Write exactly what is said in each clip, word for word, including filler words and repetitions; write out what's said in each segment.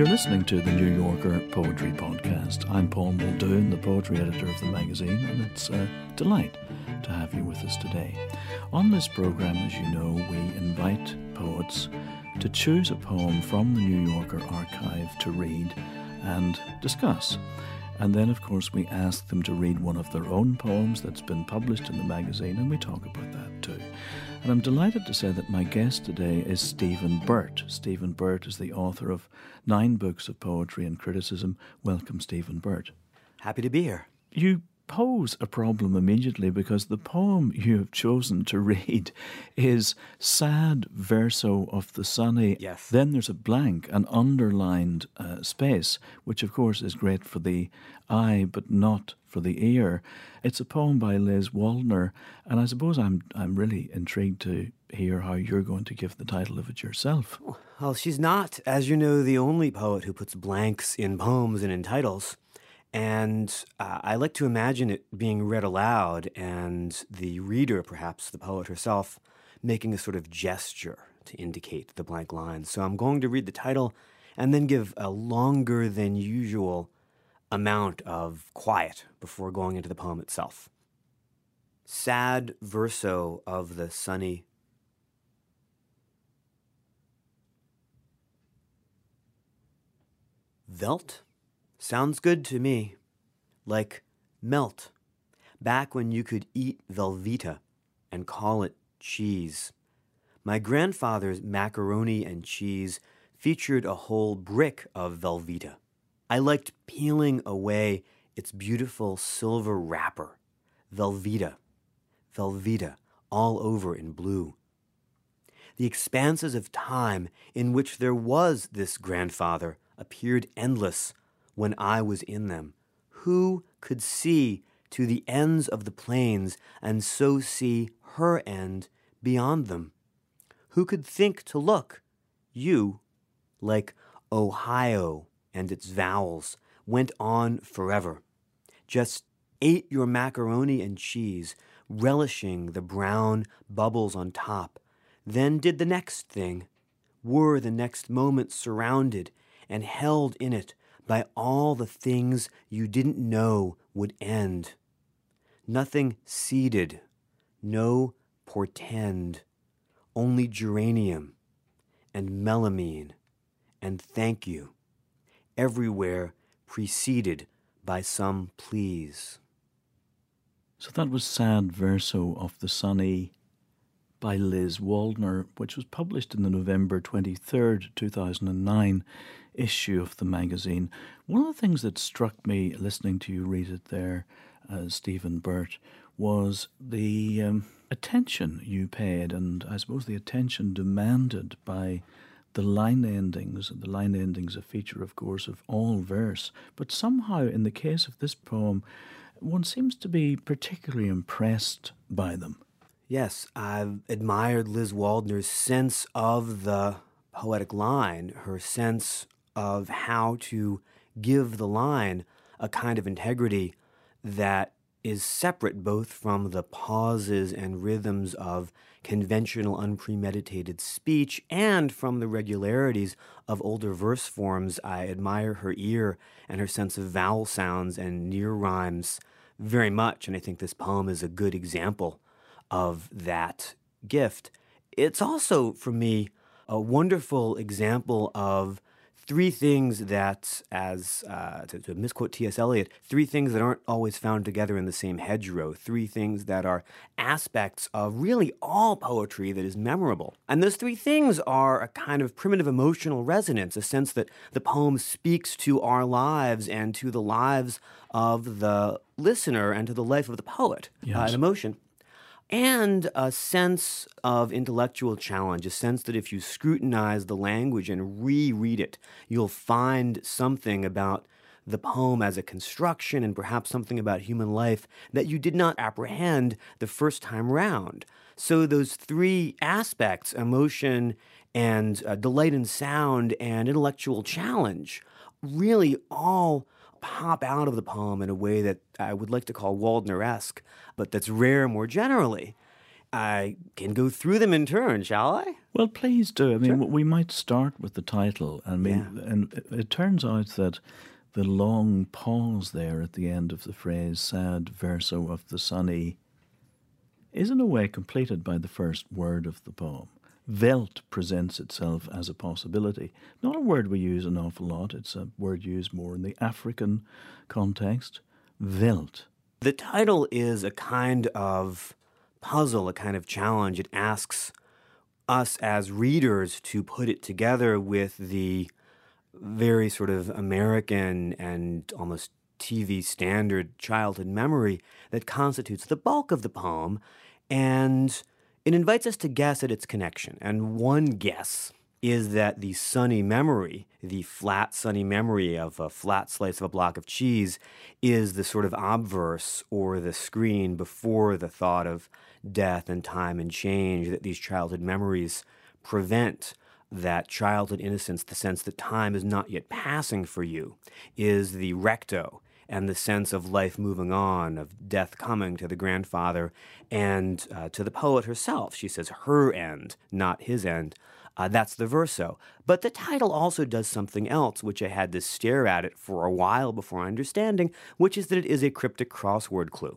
You're listening to the New Yorker Poetry Podcast. I'm Paul Muldoon, the poetry editor of the magazine, and it's a delight to have you with us today. On this program, as you know, we invite poets to choose a poem from the New Yorker archive to read and discuss. And then, of course, we ask them to read one of their own poems that's been published in the magazine, and we talk about that too. And I'm delighted to say that my guest today is Stephen Burt. Stephen Burt is the author of nine books of poetry and criticism. Welcome, Stephen Burt. Happy to be here. You pose a problem immediately because the poem you have chosen to read is Sad Verso of the Sunny. Yes. Then there's a blank, an underlined uh, space, which of course is great for the eye but not for the ear. It's a poem by Liz Waldner, and I suppose I'm I'm really intrigued to hear how you're going to give the title of it yourself. Well, she's not, as you know, the only poet who puts blanks in poems and in titles. And uh, I like to imagine it being read aloud and the reader, perhaps the poet herself, making a sort of gesture to indicate the blank lines. So I'm going to read the title and then give a longer than usual amount of quiet before going into the poem itself. Sad Verso of the Sunny. Velt? Sounds good to me. Like melt. Back when you could eat Velveeta and call it cheese. My grandfather's macaroni and cheese featured a whole brick of Velveeta. I liked peeling away its beautiful silver wrapper. Velveeta. Velveeta, all over in blue. The expanses of time in which there was this grandfather appeared endless when I was in them. Who could see to the ends of the plains and so see her end beyond them? Who could think to look? You, like Ohio and its vowels, went on forever. Just ate your macaroni and cheese, relishing the brown bubbles on top, then did the next thing, were the next moment surrounded and held in it by all the things you didn't know would end. Nothing seeded, no portend, only geranium and melamine and thank you, everywhere preceded by some please. So that was Sad Verso of the Sunny by Liz Waldner, which was published in the November twenty-third, two thousand nine issue of the magazine. One of the things that struck me listening to you read it there, uh, Stephen Burt, was the um, attention you paid, and I suppose the attention demanded by the line endings. The line endings a feature, of course, of all verse, but somehow in the case of this poem, one seems to be particularly impressed by them. Yes, I've admired Liz Waldner's sense of the poetic line, her sense of how to give the line a kind of integrity that is separate both from the pauses and rhythms of conventional unpremeditated speech and from the regularities of older verse forms. I admire her ear and her sense of vowel sounds and near rhymes very much, and I think this poem is a good example of that gift. It's also, for me, a wonderful example of three things that, as uh, to, to misquote T S Eliot, three things that aren't always found together in the same hedgerow, three things that are aspects of really all poetry that is memorable. And those three things are a kind of primitive emotional resonance, a sense that the poem speaks to our lives and to the lives of the listener and to the life of the poet, yes. uh, an emotion. And a sense of intellectual challenge, a sense that if you scrutinize the language and reread it, you'll find something about the poem as a construction and perhaps something about human life that you did not apprehend the first time round. So those three aspects, emotion and uh, delight in sound and intellectual challenge, really all pop out of the poem in a way that I would like to call Waldner-esque, but that's rare more generally. I can go through them in turn, shall I? Well, please do. I mean, Sure. we might start with the title. I mean, Yeah. and it, it turns out that the long pause there at the end of the phrase, sad verso of the sunny, is in a way completed by the first word of the poem. Welt presents itself as a possibility. Not a word we use an awful lot. It's a word used more in the African context. Welt. The title is a kind of puzzle, a kind of challenge. It asks us as readers to put it together with the very sort of American and almost T V standard childhood memory that constitutes the bulk of the poem, and it invites us to guess at its connection. And one guess is that the sunny memory, the flat sunny memory of a flat slice of a block of cheese, is the sort of obverse or the screen before the thought of death and time and change that these childhood memories prevent. That childhood innocence, the sense that time is not yet passing for you, is the recto, and the sense of life moving on, of death coming to the grandfather and uh, to the poet herself. She says her end, not his end. Uh, that's the verso. But the title also does something else, which I had to stare at it for a while before understanding, which is that it is a cryptic crossword clue.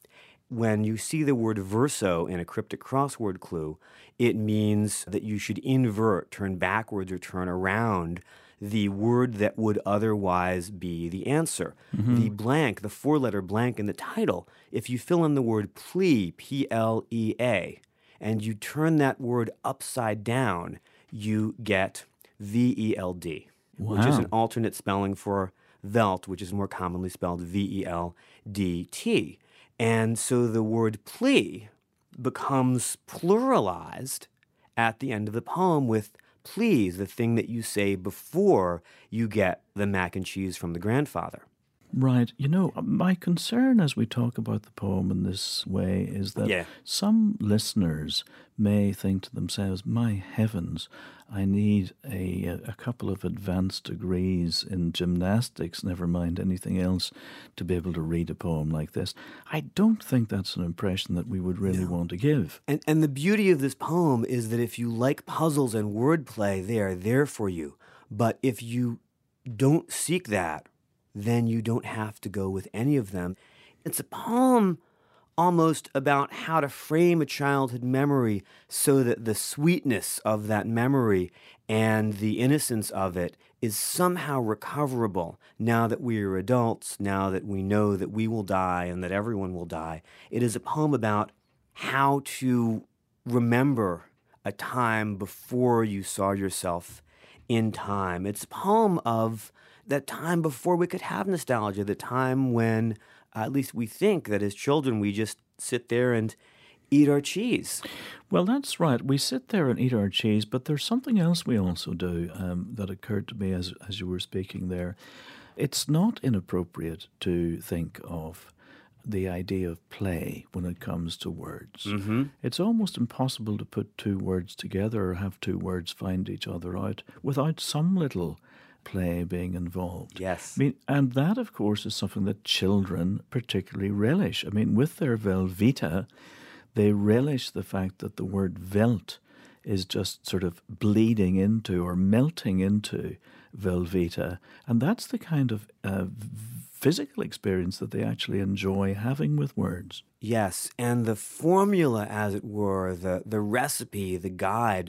When you see the word verso in a cryptic crossword clue, it means that you should invert, turn backwards, or turn around the word that would otherwise be the answer. Mm-hmm. The blank, the four-letter blank in the title, if you fill in the word plea, P L E A, and you turn that word upside down, you get V E L D, wow. which is an alternate spelling for Welt, which is more commonly spelled V E L D T. And so the word plea becomes pluralized at the end of the poem with please, the thing that you say before you get the mac and cheese from the grandfather. Right. You know, my concern as we talk about the poem in this way is that yeah. some listeners may think to themselves, my heavens, I need a, a couple of advanced degrees in gymnastics, never mind anything else, to be able to read a poem like this. I don't think that's an impression that we would really no. want to give. And, and the beauty of this poem is that if you like puzzles and wordplay, they are there for you. But if you don't seek that, then you don't have to go with any of them. It's a poem almost about how to frame a childhood memory so that the sweetness of that memory and the innocence of it is somehow recoverable now that we are adults, now that we know that we will die and that everyone will die. It is a poem about how to remember a time before you saw yourself in time. It's a poem of that time before we could have nostalgia, the time when uh, at least we think that as children we just sit there and eat our cheese. Well, that's right. We sit there and eat our cheese, but there's something else we also do um, that occurred to me as as you were speaking there. It's not inappropriate to think of the idea of play when it comes to words. Mm-hmm. It's almost impossible to put two words together or have two words find each other out without some little play being involved. Yes. I mean, and that, of course, is something that children particularly relish. I mean, with their Velveeta, they relish the fact that the word Welt is just sort of bleeding into or melting into Velveeta. And that's the kind of uh, physical experience that they actually enjoy having with words. Yes, and the formula, as it were, the, the recipe, the guide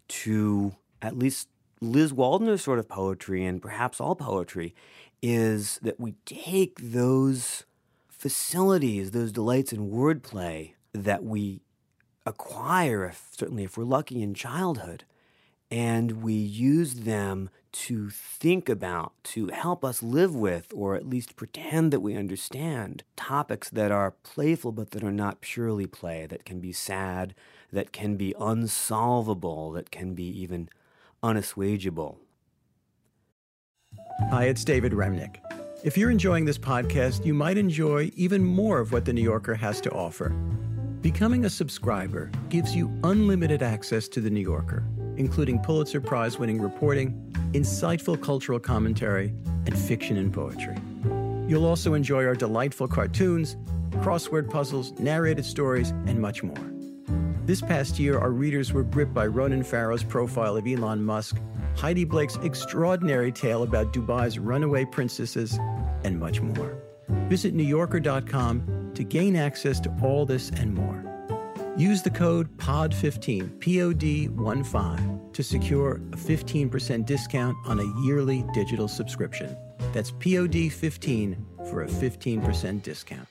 to at least Liz Waldner's sort of poetry, and perhaps all poetry, is that we take those facilities, those delights in wordplay that we acquire, if, certainly if we're lucky in childhood, and we use them to think about, to help us live with, or at least pretend that we understand topics that are playful but that are not purely play, that can be sad, that can be unsolvable, that can be even unassuageable. Hi, it's David Remnick. If you're enjoying this podcast, you might enjoy even more of what The New Yorker has to offer. Becoming a subscriber gives you unlimited access to The New Yorker, including Pulitzer Prize-winning reporting, insightful cultural commentary, and fiction and poetry. You'll also enjoy our delightful cartoons, crossword puzzles, narrated stories, and much more. This past year, our readers were gripped by Ronan Farrow's profile of Elon Musk, Heidi Blake's extraordinary tale about Dubai's runaway princesses, and much more. Visit New Yorker dot com to gain access to all this and more. Use the code P O D fifteen, P O D fifteen, to secure a fifteen percent discount on a yearly digital subscription. That's P O D fifteen for a fifteen percent discount.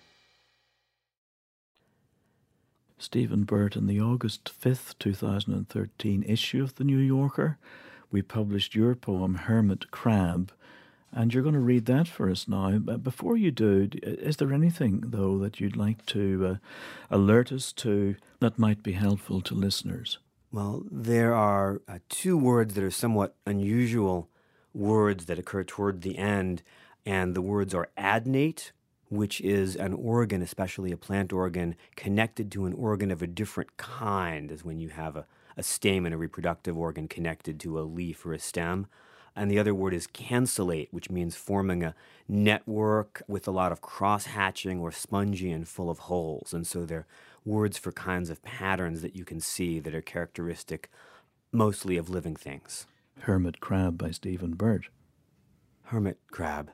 Stephen Burt, in the August fifth, two thousand thirteen issue of The New Yorker, we published your poem, Hermit Crab, and you're going to read that for us now. But before you do, is there anything, though, that you'd like to uh, alert us to that might be helpful to listeners? Well, there are uh, two words that are somewhat unusual words that occur toward the end, and the words are adnate, which is an organ, especially a plant organ, connected to an organ of a different kind, as when you have a, a stamen, a reproductive organ connected to a leaf or a stem. And the other word is cancellate, which means forming a network with a lot of cross-hatching or spongy and full of holes. And so they're words for kinds of patterns that you can see that are characteristic mostly of living things. Hermit Crab by Stephen Burt. Hermit crab.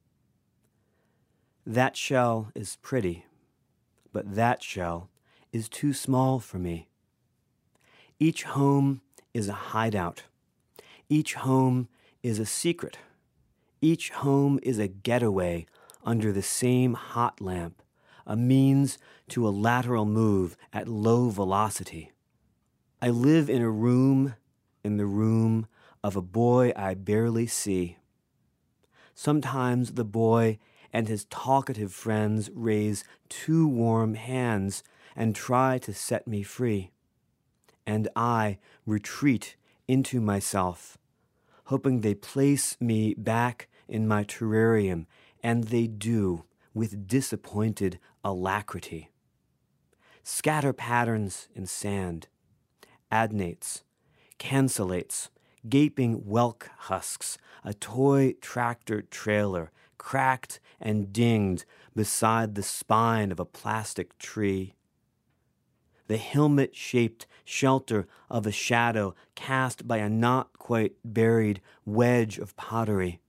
That shell is pretty, but that shell is too small for me. Each home is a hideout. Each home is a secret. Each home is a getaway under the same hot lamp, a means to a lateral move at low velocity. I live in a room, in the room of a boy I barely see. Sometimes the boy and his talkative friends raise two warm hands and try to set me free. And I retreat into myself, hoping they place me back in my terrarium, and they do with disappointed alacrity. Scatter patterns in sand, adnates, cancellates, gaping whelk husks, a toy tractor trailer, cracked and dinged beside the spine of a plastic tree. The helmet-shaped shelter of a shadow cast by a not-quite-buried wedge of pottery.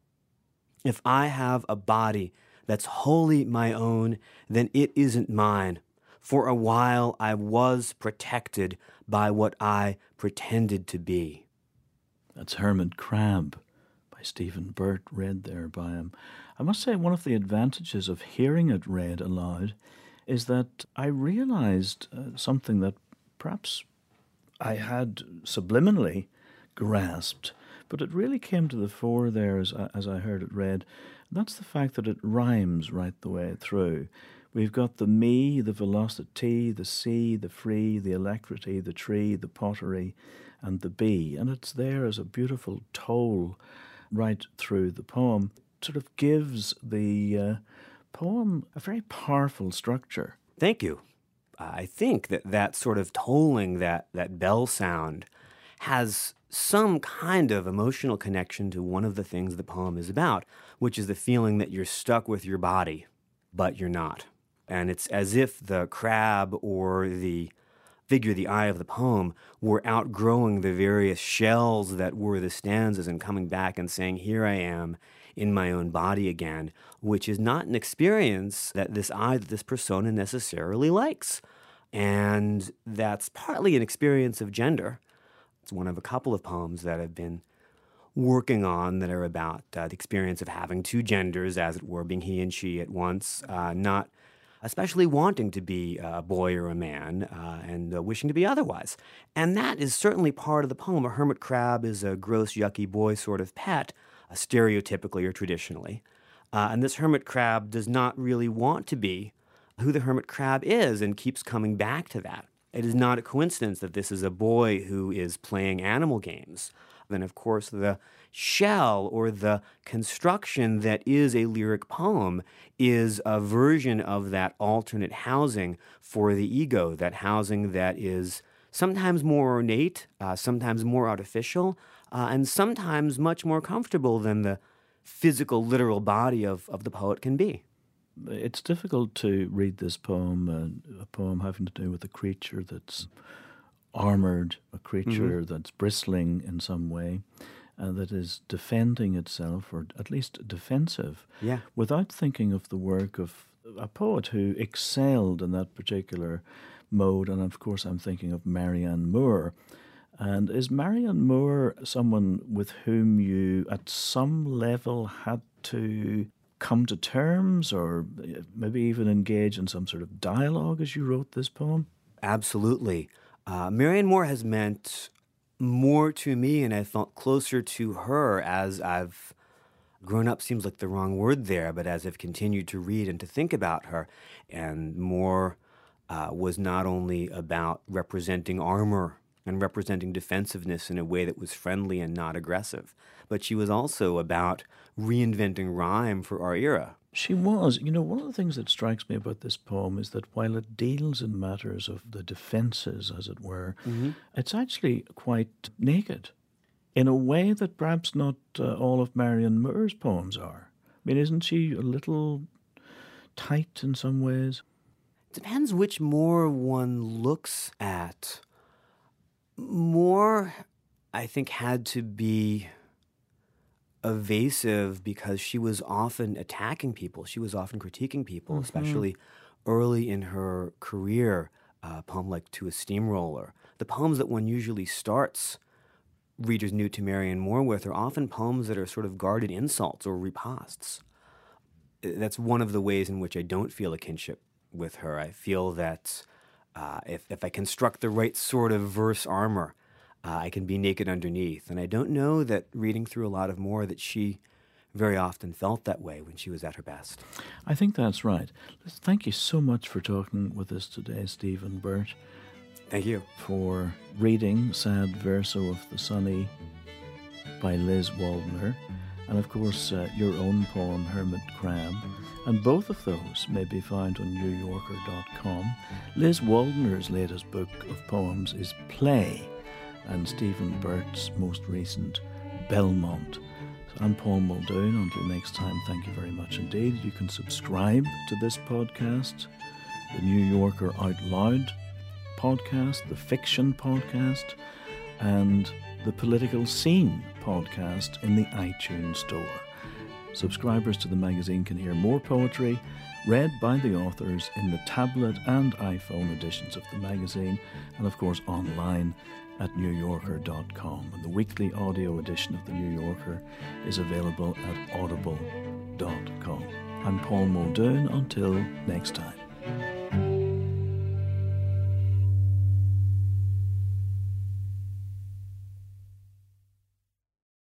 If I have a body that's wholly my own, then it isn't mine. For a while I was protected by what I pretended to be. That's Hermit Crab by Stephen Burt, read there by him. I must say one of the advantages of hearing it read aloud is that I realized uh, something that perhaps I had subliminally grasped, but it really came to the fore there as, as I heard it read. That's the fact that it rhymes right the way through. We've got the me, the velocity, the sea, the free, the alacrity, the tree, the pottery, and the bee. And it's there as a beautiful toll right through the poem. It sort of gives the uh, poem a very powerful structure. Thank you. I think that that sort of tolling, that, that bell sound, has some kind of emotional connection to one of the things the poem is about, which is the feeling that you're stuck with your body, but you're not. And it's as if the crab or the figure, the eye of the poem, were outgrowing the various shells that were the stanzas and coming back and saying, here I am in my own body again, which is not an experience that this eye, that this persona necessarily likes. And that's partly an experience of gender. It's one of a couple of poems that I've been working on that are about uh, the experience of having two genders, as it were, being he and she at once, uh, not especially wanting to be a boy or a man, uh, and uh, wishing to be otherwise. And that is certainly part of the poem. A hermit crab is a gross, yucky boy sort of pet, uh, stereotypically or traditionally. Uh, and this hermit crab does not really want to be who the hermit crab is and keeps coming back to that. It is not a coincidence that this is a boy who is playing animal games. Then, of course, the shell or the construction that is a lyric poem is a version of that alternate housing for the ego, that housing that is sometimes more ornate, uh, sometimes more artificial, uh, and sometimes much more comfortable than the physical, literal body of, of the poet can be. it's difficult to read this poem, uh, a poem having to do with a creature that's armoured, a creature mm-hmm. that's bristling in some way, uh, that is defending itself, or at least defensive, yeah. without thinking of the work of a poet who excelled in that particular mode. And of course I'm thinking of Marianne Moore. And is Marianne Moore someone with whom you at some level had to come to terms, or maybe even engage in some sort of dialogue as you wrote this poem? Absolutely. Uh, Marianne Moore has meant more to me, and I felt closer to her as I've grown up. Seems like the wrong word there, but as I've continued to read and to think about her. And Moore uh, was not only about representing armor and representing defensiveness in a way that was friendly and not aggressive, but she was also about reinventing rhyme for our era. She was. You know, one of the things that strikes me about this poem is that while it deals in matters of the defences, as it were, mm-hmm. it's actually quite naked in a way that perhaps not uh, all of Marianne Moore's poems are. I mean, isn't she a little tight in some ways? Depends which Moore one looks at. Moore, I think, had to be evasive because she was often attacking people. She was often critiquing people, mm-hmm. especially early in her career. Uh, a poem like To a Steamroller. The poems that one usually starts readers new to Marianne Moore with are often poems that are sort of guarded insults or ripostes. That's one of the ways in which I don't feel a kinship with her. I feel that Uh, if, if I construct the right sort of verse armor, uh, I can be naked underneath. And I don't know that reading through a lot of Moore that she very often felt that way when she was at her best. I think that's right. Thank you so much for talking with us today, Stephen Burt. Thank you. For reading Sad Verso of the Sunny by Liz Waldner, and of course uh, your own poem, Hermit Crab. And both of those may be found on new yorker dot com. Liz Waldner's latest book of poems is Play, and Stephen Burt's most recent, Belmont. So I'm Paul Muldoon. Until next time, thank you very much indeed. You can subscribe to this podcast, the New Yorker Out Loud podcast, the Fiction podcast, and the Political Scene podcast in the iTunes Store. Subscribers to the magazine can hear more poetry read by the authors in the tablet and iPhone editions of the magazine, and of course online at new yorker dot com. And the weekly audio edition of the New Yorker is available at audible dot com. I'm Paul Muldoon. Until next time.